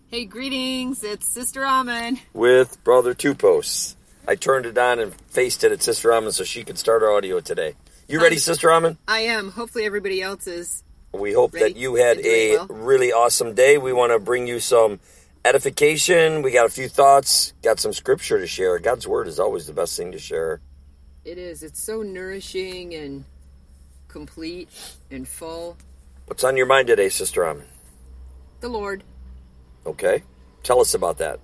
Hey, greetings. It's Sister Amen. With Brother Two Posts. I turned it on and faced it at Sister Amen so she could start our audio today. You ready, Sister Amen? I am. Hopefully everybody else is. We hope that you had a really awesome day. We want to bring you some edification. We got a few thoughts, got some scripture to share. God's word is always the best thing to share. It is. It's so nourishing and complete and full. What's on your mind today, Sister Amen? The Lord. Okay. Tell us about that.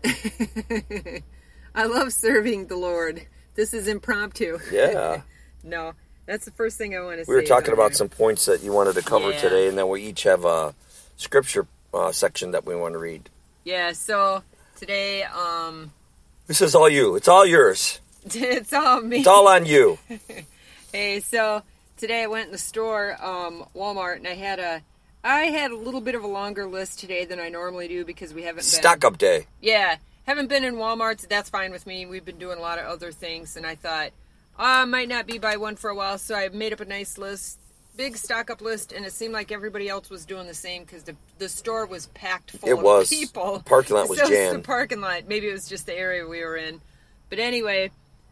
I love serving the Lord. This is impromptu. Yeah. No, that's the first thing I want to say. We were talking about some points that you wanted to cover today, and then we each have a scripture section that we want to read. Yeah, so today, This is all you. It's all yours. It's all me. It's all on you. Hey, so today I went in the store, Walmart, and I had a little bit of a longer list today than I normally do because we haven't been... Stock-up day. Yeah, haven't been in Walmart, so that's fine with me. We've been doing a lot of other things, and I thought, I might not be by one for a while, so I made up a nice list, big stock-up list, and it seemed like everybody else was doing the same because the store was packed full of people. The parking lot was jammed. The parking lot. Maybe it was just the area we were in. But anyway,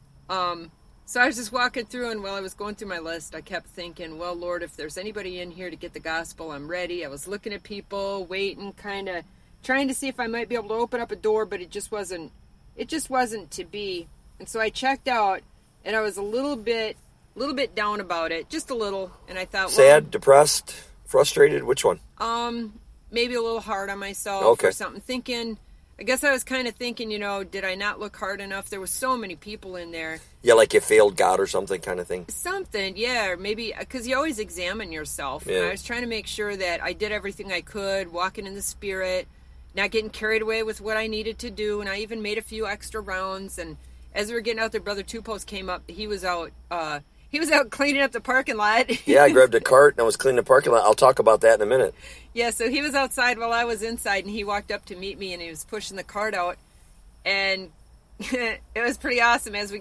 so I was just walking through, and while I was going through my list, I kept thinking, well, Lord, if there's anybody in here to get the gospel, I'm ready. I was looking at people, waiting, kind of trying to see if I might be able to open up a door, but it just wasn't to be. And so I checked out, and I was a little bit down about it, just a little. And I thought, sad, depressed, frustrated, which one? Maybe a little hard on myself or something. I guess I was kind of thinking, did I not look hard enough? There were so many people in there. Yeah, like you failed God or something kind of thing? Something, yeah. Or maybe, because you always examine yourself. Yeah. And I was trying to make sure that I did everything I could, walking in the Spirit, not getting carried away with what I needed to do. And I even made a few extra rounds. And as we were getting out there, Brother Two Post came up. He was out cleaning up the parking lot. Yeah, I grabbed a cart and I was cleaning the parking lot. I'll talk about that in a minute. Yeah, so he was outside while I was inside, and he walked up to meet me, and he was pushing the cart out. And it was pretty awesome. Just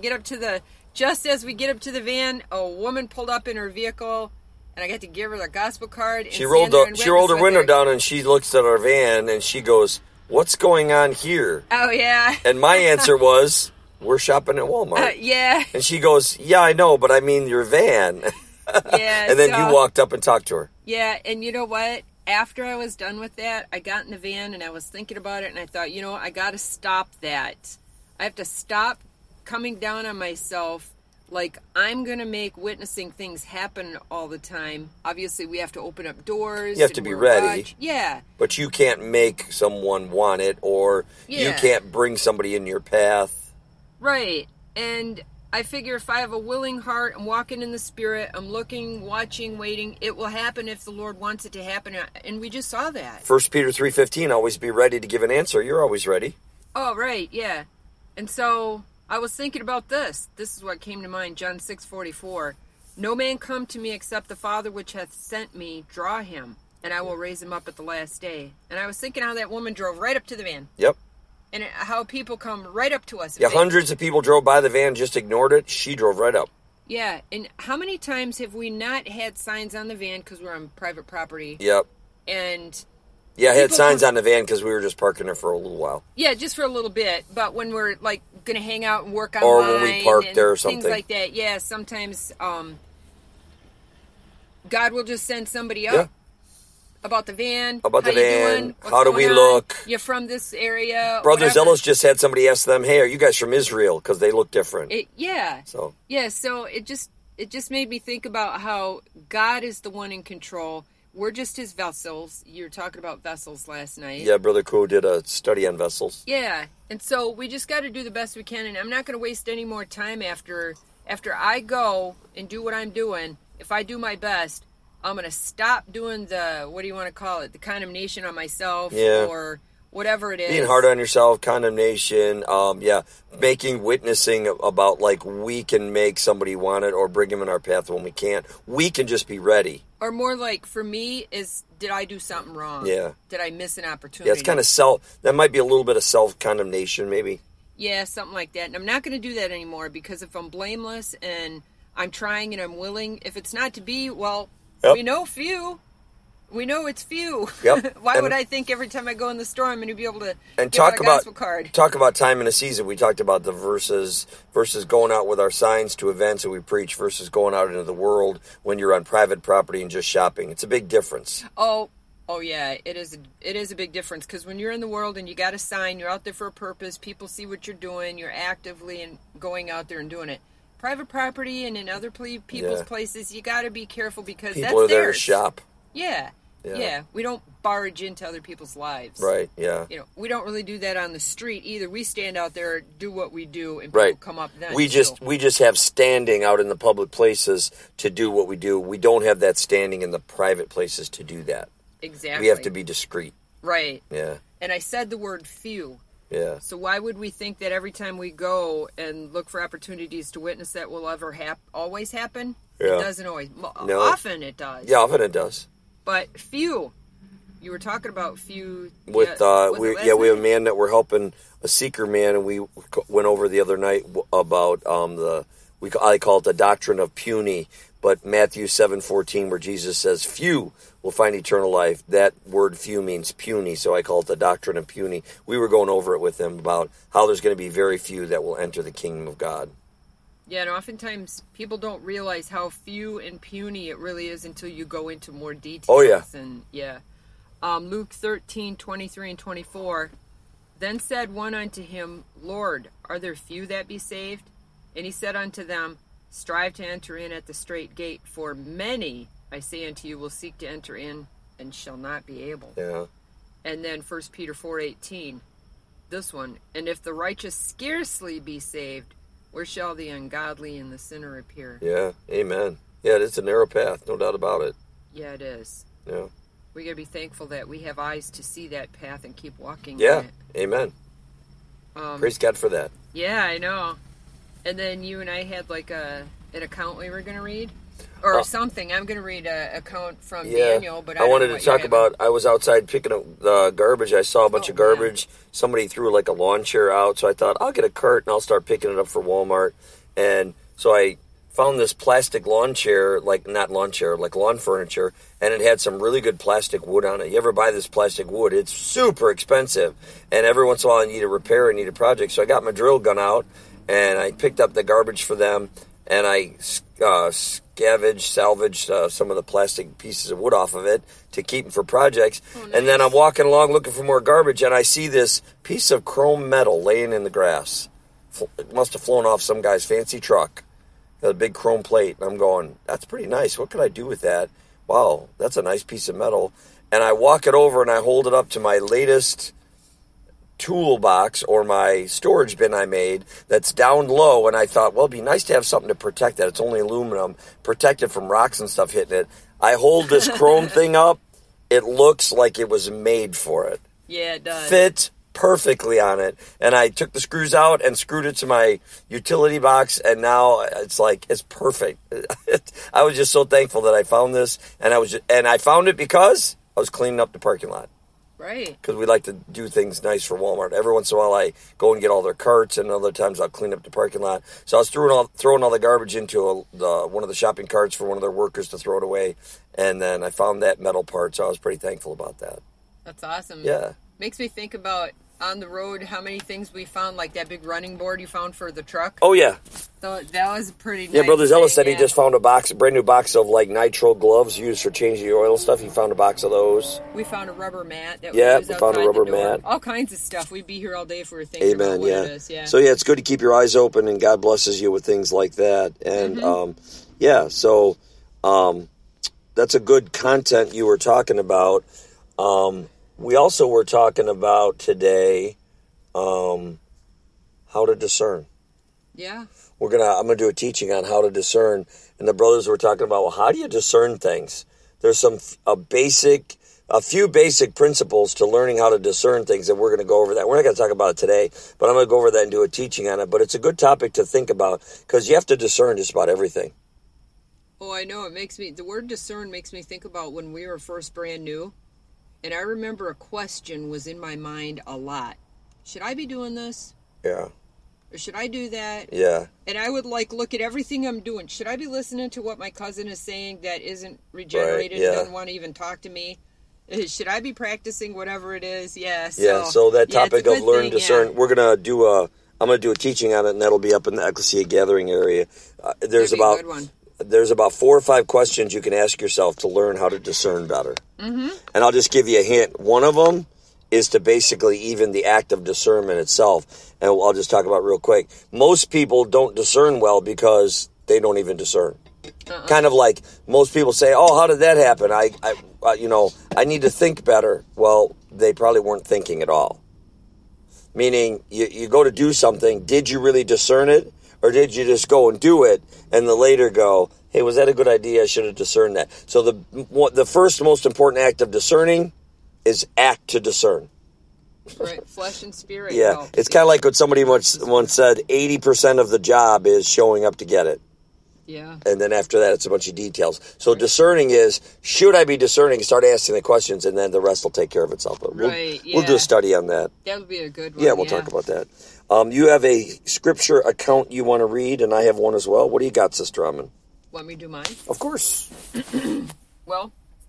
as we get up to the van, a woman pulled up in her vehicle, and I got to give her the gospel card. And she rolled her window down, and she looks at our van, and she goes, "What's going on here?" Oh, yeah. And my answer was, "We're shopping at Walmart." Yeah. And she goes, "Yeah, I know, but I mean your van." Yeah. And then you walked up and talked to her. Yeah, and you know what? After I was done with that, I got in the van and I was thinking about it, and I thought, I got to stop that. I have to stop coming down on myself like I'm going to make witnessing things happen all the time. Obviously, we have to open up doors. You have to be ready. Yeah. But you can't make someone want it, or you can't bring somebody in your path. Right. And I figure if I have a willing heart, I'm walking in the Spirit, I'm looking, watching, waiting, it will happen if the Lord wants it to happen. And we just saw that. 1 Peter 3:15, always be ready to give an answer. You're always ready. Oh, right, yeah. And so I was thinking about this. This is what came to mind, John 6:44. No man come to me except the Father which hath sent me, draw him, and I will raise him up at the last day. And I was thinking how that woman drove right up to the van. Yep. And how people come right up to us. Yeah, hundreds of people drove by the van, just ignored it. She drove right up. Yeah, and how many times have we not had signs on the van because we're on private property? Yep. And... yeah, I had signs on the van because we were just parking there for a little while. Yeah, just for a little bit. But when we're, going to hang out and work online... or when we park there or something. Things like that. Yeah, sometimes God will just send somebody up. Yeah. About the van. About the van. What's how do we look? You're from this area. Brother Zealous just had somebody ask them, "Hey, are you guys from Israel?" Because they look different. So it just made me think about how God is the one in control. We're just his vessels. You were talking about vessels last night. Yeah, Brother Koo did a study on vessels. Yeah, and so we just got to do the best we can. And I'm not going to waste any more time after I go and do what I'm doing. If I do my best, I'm going to stop doing the condemnation on myself or whatever it is. Being hard on yourself, condemnation, making witnessing about we can make somebody want it or bring them in our path when we can't. We can just be ready. Or more for me is, did I do something wrong? Yeah. Did I miss an opportunity? Yeah, it's kind of that might be a little bit of self-condemnation maybe. Yeah, something like that. And I'm not going to do that anymore because if I'm blameless and I'm trying and I'm willing, if it's not to be, well... Yep. We know few. We know it's few. Yep. Why would I think every time I go in the store I'm going to be able to and give out a gospel card? Talk about time in a season. We talked about the versus going out with our signs to events that we preach versus going out into the world when you're on private property and just shopping. It's a big difference. Oh yeah, it is a big difference, because when you're in the world and you got a sign, you're out there for a purpose, people see what you're doing, you're actively and going out there and doing it. Private property and in other people's places, you got to be careful, because people are there to shop. Yeah. We don't barge into other people's lives. Right, yeah. We don't really do that on the street either. We stand out there, do what we do, and people come up then. We just have standing out in the public places to do what we do. We don't have that standing in the private places to do that. Exactly. We have to be discreet. Right. Yeah. And I said the word few. Yeah. So why would we think that every time we go and look for opportunities to witness that will ever always happen? Yeah. It doesn't always. No. Often it does. Yeah, often it does. But few. You were talking about few. We have a man that we're helping, a seeker man, and we went over the other night about I call it the doctrine of puny, but Matthew 7:14, where Jesus says, "Few will find eternal life." That word "few" means puny, so I call it the doctrine of puny. We were going over it with him about how there's going to be very few that will enter the kingdom of God. Yeah, and oftentimes people don't realize how few and puny it really is until you go into more details. Oh, yeah. And Luke 13:23 and 24. Then said one unto him, Lord, are there few that be saved? And he said unto them, strive to enter in at the strait gate, for many, I say unto you, will seek to enter in and shall not be able. Yeah. And then 1 Peter 4:18, this one, and if the righteous scarcely be saved, where shall the ungodly and the sinner appear? Yeah, amen. Yeah, it's a narrow path, no doubt about it. Yeah, it is. Yeah. We got to be thankful that we have eyes to see that path and keep walking. Yeah, amen. Praise God for that. Yeah, I know. And then you and I had like an account we were going to read. Or something. I'm going to read an account from Daniel, but I wanted to talk about, I was outside picking up the garbage. I saw a bunch of garbage. Man. Somebody threw like a lawn chair out, so I thought, I'll get a cart and I'll start picking it up for Walmart. And so I found this plastic lawn chair, like lawn furniture, and it had some really good plastic wood on it. You ever buy this plastic wood? It's super expensive. And every once in a while I need a repair, I need a project. So I got my drill gun out, and I picked up the garbage for them, and I salvaged some of the plastic pieces of wood off of it to keep them for projects. Oh, nice. And then I'm walking along looking for more garbage, and I see this piece of chrome metal laying in the grass. It must have flown off some guy's fancy truck. A big chrome plate. And I'm going, that's pretty nice. What could I do with that? Wow, that's a nice piece of metal. And I walk it over and I hold it up to my latest toolbox or my storage bin I made that's down low, and I thought, well, it'd be nice to have something to protect that. It's only aluminum, protected from rocks and stuff hitting it. I hold this chrome thing up. It looks like it was made for it. Yeah, it does. Fit perfectly on it. And I took the screws out and screwed it to my utility box, and now it's perfect. I was just so thankful that I found this, and I found it because I was cleaning up the parking lot. Right. Because we like to do things nice for Walmart. Every once in a while I go and get all their carts, and other times I'll clean up the parking lot. So I was throwing all the garbage into one of the shopping carts for one of their workers to throw it away. And then I found that metal part, so I was pretty thankful about that. That's awesome. Yeah. Makes me think about on the road how many things we found, like that big running board you found for the truck. Oh, yeah. So that was pretty nice. Yeah, Brother Ellis said he just found a brand new box of like nitrile gloves used for changing your oil stuff. He found a box of those. We found a rubber mat. We found a rubber mat. All kinds of stuff. We'd be here all day if we were thinking about what it is. Yeah. So yeah, it's good to keep your eyes open, and God blesses you with things like that. And that's a good content you were talking about. We also were talking about today how to discern. Yeah. I'm gonna do a teaching on how to discern, and the brothers were talking about, well, how do you discern things? There's a few basic principles to learning how to discern things, and we're going to go over that. We're not going to talk about it today, but I'm going to go over that and do a teaching on it. But it's a good topic to think about, because you have to discern just about everything. Oh, I know. The word discern makes me think about when we were first brand new. And I remember a question was in my mind a lot. Should I be doing this? Yeah. Or should I do that? Yeah. And I would look at everything I'm doing. Should I be listening to what my cousin is saying that isn't regenerated and doesn't want to even talk to me? Should I be practicing whatever it is? Yeah. So that topic of learn, discern, we're going to do I'm going to do a teaching on it, and that'll be up in the Ecclesia Gathering area. There's about 4 or 5 questions you can ask yourself to learn how to discern better. Mm-hmm. And I'll just give you a hint. One of them is to basically even the act of discernment itself. And I'll just talk about real quick. Most people don't discern well because they don't even discern. Kind of like most people say, oh, how did that happen? I need to think better. Well, they probably weren't thinking at all. Meaning you go to do something. Did you really discern it? Or did you just go and do it and then later go, hey, was that a good idea? I should have discerned that. So the first most important act of discerning is act to discern. Right, flesh and spirit. Yeah, it's kind of like what somebody once said, 80% of the job is showing up to get it. Yeah. And then after that, it's a bunch of details. So discerning is, should I be discerning? Start asking the questions, and then the rest will take care of itself. But we'll do a study on that. That'll be a good one. Yeah, we'll talk about that. You have a scripture account you want to read, and I have one as well. What do you got, Sister Amman? Want me to do mine? Of course. Well,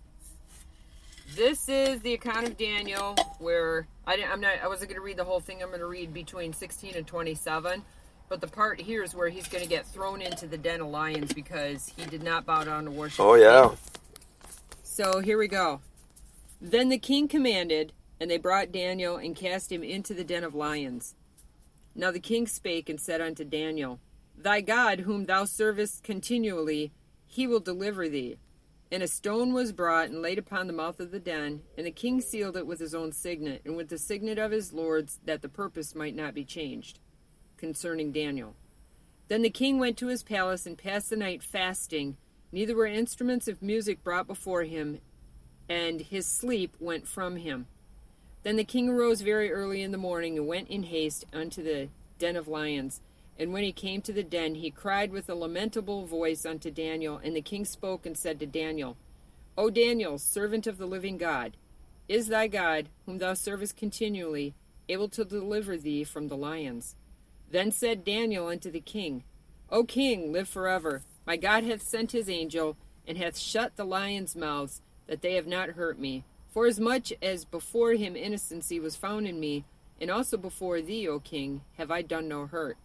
this is the account of Daniel where I wasn't going to read the whole thing. I'm going to read between 16 and 27. But the part here is where he's going to get thrown into the den of lions because he did not bow down to worship. Oh, yeah. So here we go. Then the king commanded, and they brought Daniel and cast him into the den of lions. Now the king spake and said unto Daniel, Thy God, whom thou servest continually, he will deliver thee. And a stone was brought and laid upon the mouth of the den, and the king sealed it with his own signet, and with the signet of his lords, that the purpose might not be changed. Concerning Daniel. Then the king went to his palace and passed the night fasting. Neither were instruments of music brought before him, and his sleep went from him. Then the king arose very early in the morning and went in haste unto the den of lions. And when he came to the den, he cried with a lamentable voice unto Daniel. And the king spoke and said to Daniel, O Daniel, servant of the living God, is thy God, whom thou servest continually, able to deliver thee from the lions? Then said Daniel unto the king, O king, live forever. My God hath sent his angel, and hath shut the lions' mouths, that they have not hurt me. Forasmuch as before him innocency was found in me, and also before thee, O king, have I done no hurt.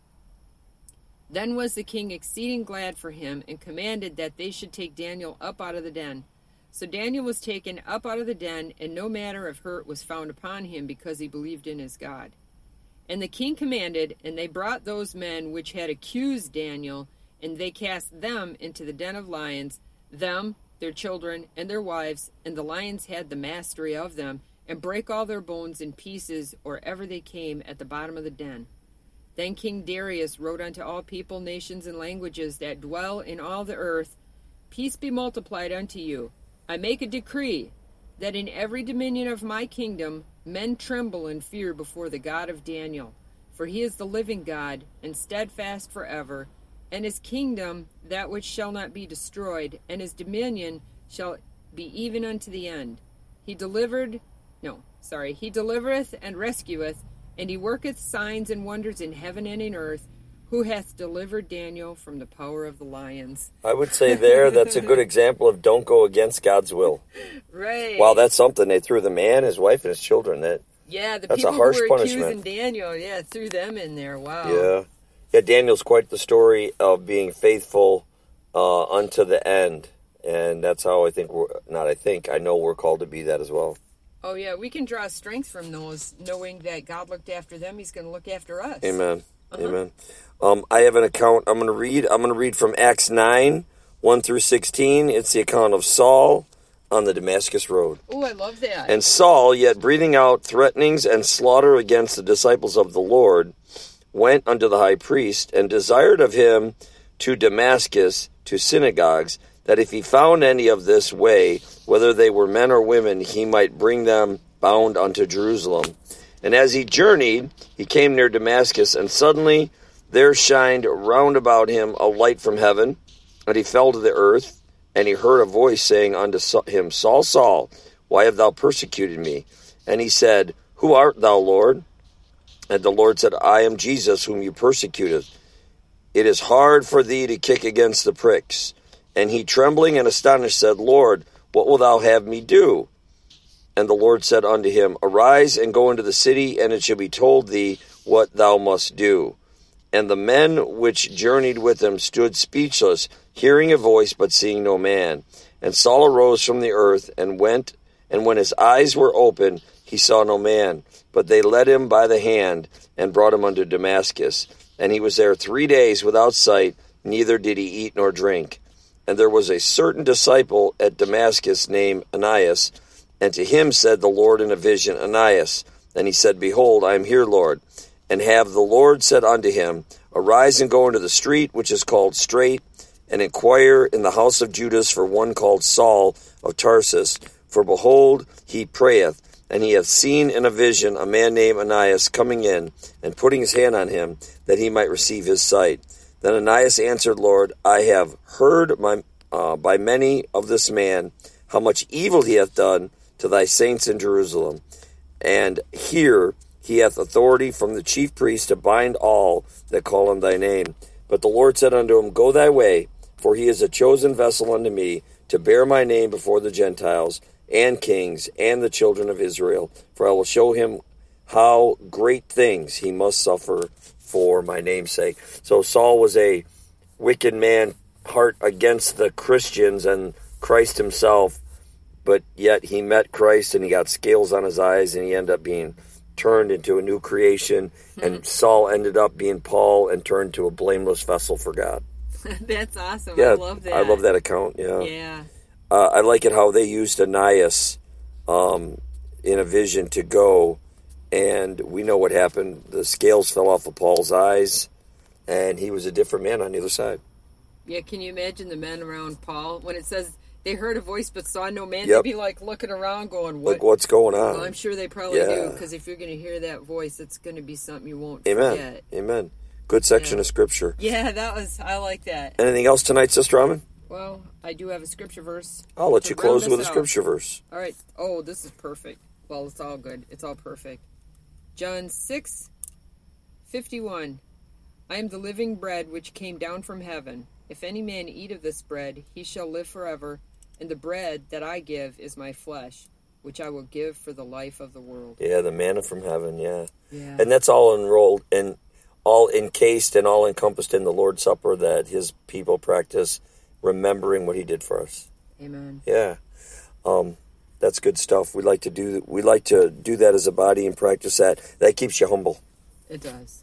Then was the king exceeding glad for him, and commanded that they should take Daniel up out of the den. So Daniel was taken up out of the den, and no manner of hurt was found upon him, because he believed in his God. And the king commanded, and they brought those men which had accused Daniel, and they cast them into the den of lions, them, their children, and their wives, and the lions had the mastery of them, and brake all their bones in pieces, or ever they came at the bottom of the den. Then King Darius wrote unto all people, nations, and languages that dwell in all the earth, Peace be multiplied unto you. I make a decree, that in every dominion of my kingdom men tremble and fear before the God of Daniel, for he is the living God, and steadfast forever, and his kingdom that which shall not be destroyed, and his dominion shall be even unto the end. He delivereth and rescueth, and he worketh signs and wonders in heaven and in earth, who hath delivered Daniel from the power of the lions. I would say that's a good example of don't go against God's will. Right. Wow, that's something. They threw the man, his wife, and his children. That's people a harsh who were punishment. Accusing Daniel, threw them in there. Wow. Yeah. Yeah, Daniel's quite the story of being faithful unto the end. And that's how I know we're called to be that as well. Oh, yeah, we can draw strength from those, knowing that God looked after them, he's going to look after us. Amen. Amen. I have an account I'm going to read. I'm going to read from Acts 9, 1 through 16. It's the account of Saul on the Damascus Road. Oh, I love that. And Saul, yet breathing out threatenings and slaughter against the disciples of the Lord, went unto the high priest and desired of him to Damascus, to synagogues, that if he found any of this way, whether they were men or women, he might bring them bound unto Jerusalem. And as he journeyed, he came near Damascus, and suddenly there shined round about him a light from heaven, and he fell to the earth, and he heard a voice saying unto him, Saul, Saul, why hast thou persecuted me? And he said, Who art thou, Lord? And the Lord said, I am Jesus, whom you persecuted. It is hard for thee to kick against the pricks. And he, trembling and astonished, said, Lord, what wilt thou have me do? And the Lord said unto him, Arise and go into the city, and it shall be told thee what thou must do. And the men which journeyed with him stood speechless, hearing a voice, but seeing no man. And Saul arose from the earth, and went, and when his eyes were opened, he saw no man. But they led him by the hand, and brought him unto Damascus. And he was there 3 days without sight, neither did he eat nor drink. And there was a certain disciple at Damascus named Ananias, and to him said the Lord in a vision, Ananias. And he said, Behold, I am here, Lord. And have the Lord said unto him, Arise and go into the street which is called Straight, and inquire in the house of Judas for one called Saul of Tarsus. For behold, he prayeth, and he hath seen in a vision a man named Ananias coming in, and putting his hand on him, that he might receive his sight. Then Ananias answered, Lord, I have heard by many of this man how much evil he hath done to thy saints in Jerusalem. And here he hath authority from the chief priest to bind all that call on thy name. But the Lord said unto him, Go thy way, for he is a chosen vessel unto me, to bear my name before the Gentiles, and kings, and the children of Israel. For I will show him how great things he must suffer for my name's sake. So Saul was a wicked man, heart against the Christians and Christ himself, but yet he met Christ and he got scales on his eyes and he ended up being turned into a new creation. And Saul ended up being Paul and turned to a blameless vessel for God. That's awesome. Yeah, I love that. I love that account. Yeah. Yeah. I like it how they used Ananias in a vision to go, and we know what happened. The scales fell off of Paul's eyes, and he was a different man on the other side. Yeah, can you imagine the men around Paul? When it says they heard a voice but saw no man, Yep. they'd be like looking around going, what? Like, what's going on? Well, I'm sure they probably do, because if you're going to hear that voice, it's going to be something you won't forget. Amen. Good section of Scripture. Yeah, I like that. Anything else tonight, Sister Armin? Well, I do have a scripture verse. I'll let you close with a scripture verse. All right. Oh, this is perfect. Well, it's all good. It's all perfect. John 6:51. I am the living bread which came down from heaven. If any man eat of this bread, he shall live forever. And the bread that I give is my flesh, which I will give for the life of the world. Yeah, the manna from heaven, yeah. And that's all enrolled and all encased and all encompassed in the Lord's Supper that his people practice, remembering what he did for us. Amen. Yeah. That's good stuff. We like to do that as a body and practice that. That keeps you humble. It does.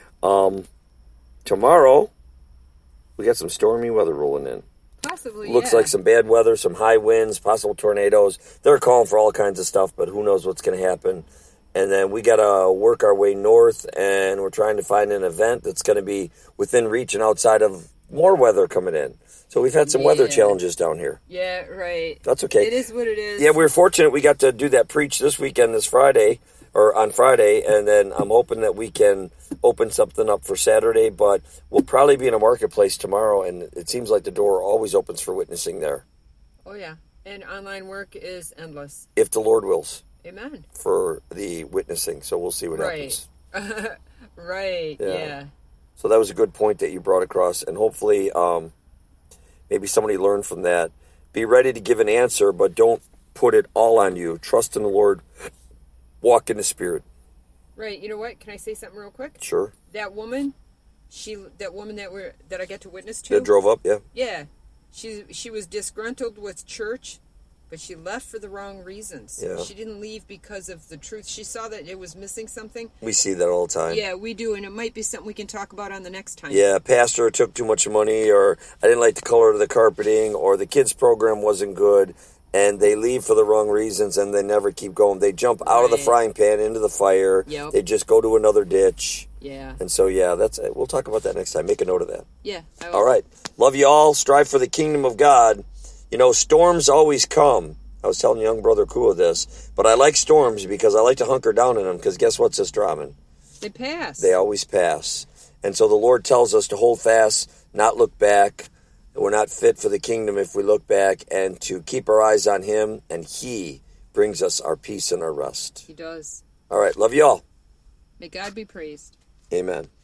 Tomorrow, we got some stormy weather rolling in. Possibly, Looks like some bad weather, some high winds, possible tornadoes. They're calling for all kinds of stuff, but who knows what's going to happen. And then we got to work our way north, and we're trying to find an event that's going to be within reach and outside of more weather coming in. So we've had some weather challenges down here. Yeah, right. That's okay. It is what it is. Yeah, we were fortunate we got to do that preach this weekend, on Friday, and then I'm hoping that we can open something up for Saturday, but we'll probably be in a marketplace tomorrow, and it seems like the door always opens for witnessing there. Oh, yeah. And online work is endless. If the Lord wills. Amen. For the witnessing, so we'll see what happens. Right, yeah. So that was a good point that you brought across, and hopefully maybe somebody learned from that. Be ready to give an answer, but don't put it all on you. Trust in the Lord. Walk in the Spirit. Right. You know what? Can I say something real quick? Sure. That woman that I got to witness to. That drove up, yeah. Yeah. She was disgruntled with church, but she left for the wrong reasons. Yeah. She didn't leave because of the truth. She saw that it was missing something. We see that all the time. Yeah, we do, and it might be something we can talk about on the next time. Yeah, pastor took too much money, or I didn't like the color of the carpeting, or the kids' program wasn't good, and they leave for the wrong reasons, and they never keep going. They jump out of the frying pan into the fire. Yep. They just go to another ditch. Yeah. And so, that's it. We'll talk about that next time. Make a note of that. Yeah. All right. Love you all. Strive for the kingdom of God. You know, storms always come. I was telling young brother Kua this, but I like storms because I like to hunker down in them, because guess what, Sister Ramen? They pass. They always pass. And so the Lord tells us to hold fast, not look back. We're not fit for the kingdom if we look back, and to keep our eyes on him, and he brings us our peace and our rest. He does. All right. Love you all. May God be praised. Amen.